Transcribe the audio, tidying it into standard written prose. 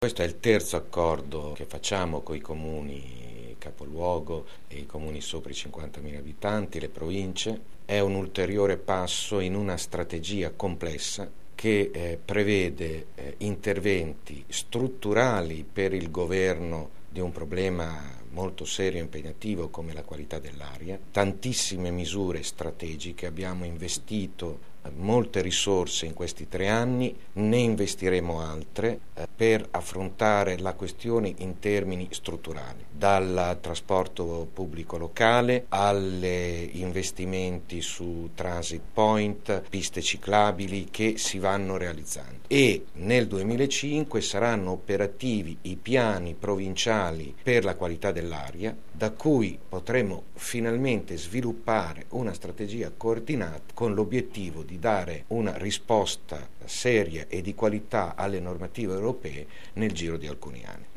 Questo è il terzo accordo che facciamo con i comuni capoluogo e i comuni sopra i 50.000 abitanti, le province. È un ulteriore passo in una strategia complessa che prevede interventi strutturali per il governo di un problema molto serio e impegnativo come la qualità dell'aria, tantissime misure strategiche, abbiamo investito molte risorse in questi 3 anni, ne investiremo altre per affrontare la questione in termini strutturali, dal trasporto pubblico locale agli investimenti su transit point, piste ciclabili che si vanno realizzando. E nel 2005 saranno operativi i piani provinciali per la qualità dell'aria, da cui potremo finalmente sviluppare una strategia coordinata con l'obiettivo di dare una risposta seria e di qualità alle normative europee nel giro di alcuni anni.